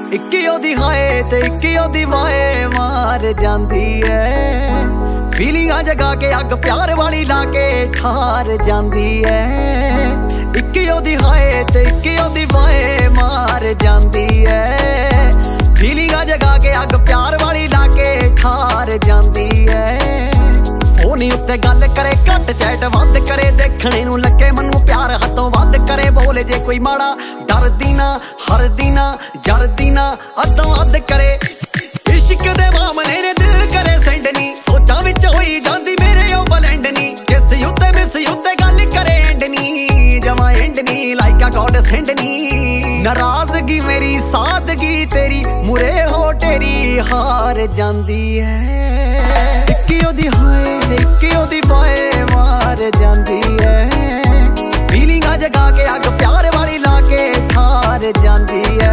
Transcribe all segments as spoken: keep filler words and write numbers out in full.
ਇੱਕ ਉਹਦੀ ਹਾਏ ਤੇ ਇੱਕ ਉਹਦੀ ਵਾਏ ਮਾਰ ਜਾਂਦੀ ਐ। ਫੀਲਿੰਗਾਂ ਜਗਾ ਕੇ ਅੱਗ ਪਿਆਰ ਵਾਲੀ ਲਾ ਕੇ ਠਾਰ ਜਾਂਦੀ ਐ। ਇੱਕ ਉਹਦੀ ਹਾਏ ਤੇ ਇੱਕ ਉਹਦੀ ਵਾਏ ਮਾਰ ਜਾਂਦੀ ਐ। ਫੀਲਿੰਗਾਂ ਜਗਾ ਕੇ ਅੱਗ ਪਿਆਰ ਵਾਲੀ ਲਾ ਕੇ ਠਾਰ ਜਾਂਦੀ ਐ। ਫੋਨ ਉੱਤੇ ਗੱਲ ਕਰੇ ਘੱਟ ਚੈਟ ਵੱਧ ਕਰੇ, ਦੇਖਣੇ ਨੂੰ ਲੱਗੇ ਮੈਨੂੰ ਪਿਆਰ ਹੱਥੋਂ ਵੱਧ ਕਰੇ। ਬੋਲੇ ਜੇ ਕੋਈ ਮਾੜਾ ਡਰਦੀ ਨਾ ਹਰਦੀ ਨਾ ਜਰਦੀ ਨਾ ਅੱਧੋਂ ਅੱਧ ਕਰੇ। ਇਸ਼ਕ ਦੇ ਮਾਮਲੇ ਨੇ ਦਿਲ ਕਰੇ ਸੈਂਡ ਨੀ, ਸੋਚਾਂ ਵਿੱਚ ਹੋਈ ਜਾਂਦੀ ਮੇਰੇ ਉਹ ਬਲੈਂਡ ਨੀ। ਕਿਸ ਉੱਤੇ ਮਿਸ ਉੱਤੇ ਗੱਲ ਕਰੇ ਐਂਡ ਨੀ, ਜਮਾ ਐਂਡ ਨੀ ਲਾਈਕ ਆ ਗੋਡ ਸੈਂਡ ਨੀ। ਨਾਰਾਜ਼ਗੀ ਮੇਰੀ ਸਾਦਗੀ ਤੇਰੀ ਮੁਰੇ ਹੋ ਟੇਰੀ ਹਾਰ ਜਾਂਦੀ ਐ। ਇੱਕ ਉਹਦੀ ਹਾਏ ਇੱਕ ਉਹਦੀ ਬਾਏ ਮਾਰ ਜਾਂਦੀ ਐ। ਫੀਲਿੰਗਾਂ ਜਗਾ ਕੇ ਅੱਗ ਪਿਆਰ ਵਾਲੀ ਲਾ ਕੇ ਠਾਰ ਜਾਂਦੀ ਐ।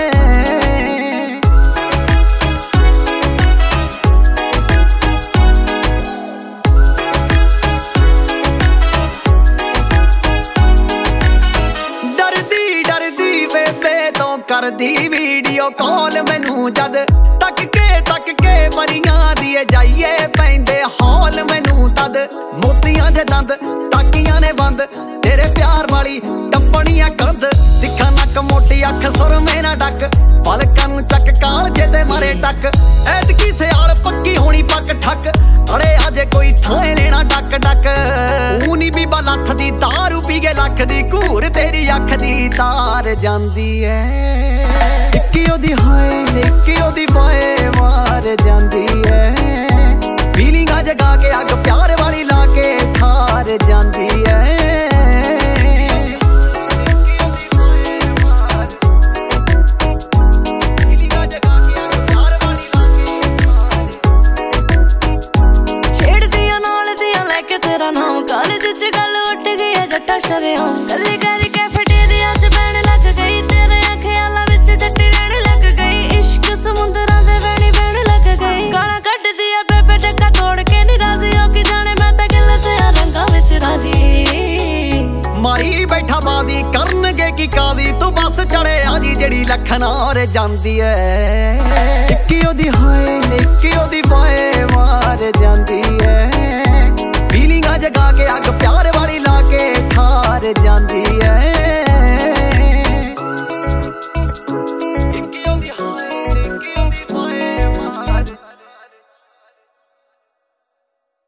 ਡਰਦੀ ਡਰਦੀ ਬੇਬੇ ਤੋਂ ਕਰਦੀ ਵੀਡੀਓ ਕਾਲ ਮੈਨੂੰ, ਜਦ ਤੱਕ ਕੇ ਤੱਕ ਕੇ ਮਰੀਆਂ ਦੀ ਜਾਈਏ ਪੈਂਦੇ ਹੌਲ ਮੈਨੂੰ। ਤਦ ਮੋਤੀਆਂ ਦੇ ਦੰਦ ਤਾਕੀਆਂ ਨੇ ਬੰਦ, ਤੇਰੇ ਪਿਆਰ ਵਾਲੀ ਟੱਪਣੀਆਂ ਕੰਧ। ਤਿੱਖਾ ਨੱਕ ਮੋਟੀ ਅੱਖ ਸੁਰਮੇ ਨਾ ਡੱਕ, ਪਲਕਾਂ ਨੂੰ ਚੱਕ ਕਾਲਜੇ ਤੇ ਮਾਰੇ ਟੱਕ। ਐਤਕੀ ਸਿਆਲ ਪੱਕੀ ਹੋਣੀ ਪੱਕ ਠੱਕ, ਅੜੇ ਅਜੇ ਕੋਈ ਥਾਂ ਲੈਣਾ ਡੱਕ ਡੱਕ। ਊ ਨੀ ਬੀਬਾ ਲੱਥ ਦੀ ਦਾਰੂ ਪੀ ਕੇ ਲੱਖ ਦੀ ਘੂਰ ਤੇਰੀ ਅੱਖ ਦੀ ਤਾਰ ਜਾਂਦੀ ਐ। ਇੱਕ ਉਹਦੀ ਹਾਏ ਇੱਕ ਉਹਦੀ ਬਾਏ ਮਾਰ ਜਾਂਦੀ ਐ। ਫੀਲਿੰਗਾਂ ਜਗਾ ਕੇ ਅੱਗ ਪਿਆਰ ਵਾਲੀ ਲਾ ਕੇ ਠਾਰ ਜਾਂਦੀ ਐ। ਛੇੜਦੀਆਂ ਨਾਲ ਦੀਆਂ ਲੈ ਕੇ ਤੇਰਾ ਨਾਮ, ਕਾਲਜ ਚ ਗੱਲ ਉੱਠ ਗਈ ਆ ਜੱਟਾ ਸ਼ਰਿਆਂ। ਗੱਲੀ ਕਰੀ ਕੈਫੇਟੇਰੀਆ ਚ ਬਹਿਣ ਲੱਗ ਗਈ, ਤੇਰੇ ਖਿਆਲਾਂ ਵਿੱਚ ਜੱਟੀ ਰਹਿਣ ਲੱਗ ਗਈ। ਇਸ਼ਕ ਸਮੁੰਦਰਾਂ ਦੇ ਵਹਿਣੀ ਬਹਿਣ ਲੱਗ ਗਈ। ਗਾਲਾਂ ਕੱਢਦੀ ਆ ਬੇਬੇ ਟੱਕਾ ਤੋੜ ਕੇ ਨੀ ਰਾਜ਼ੀ, ਉਹ ਕੀ ਜਾਣੇ ਮੈਂ ਤਾਂ ਗਿੱਲ ਤੇ ਆ ਰੰਗਾਂ ਵਿੱਚ ਰਾਜੀ। ਮਾਰੀ ਬੈਠਾ ਬਾਜ਼ੀ ਕਰਨਗੇ ਕੀ ਕਾਜ਼ੀ, ਤੂੰ ਬਸ ਚੜੇ ਆ ਜੀ ਜਿਹੜੀ ਲੱਖਣ ਔਰ ਜਾਂਦੀ ਐ। ਇੱਕ ਉਹਦੀ ਹਾਏ ਇੱਕ ਉਹਦੀ ਬਾਏ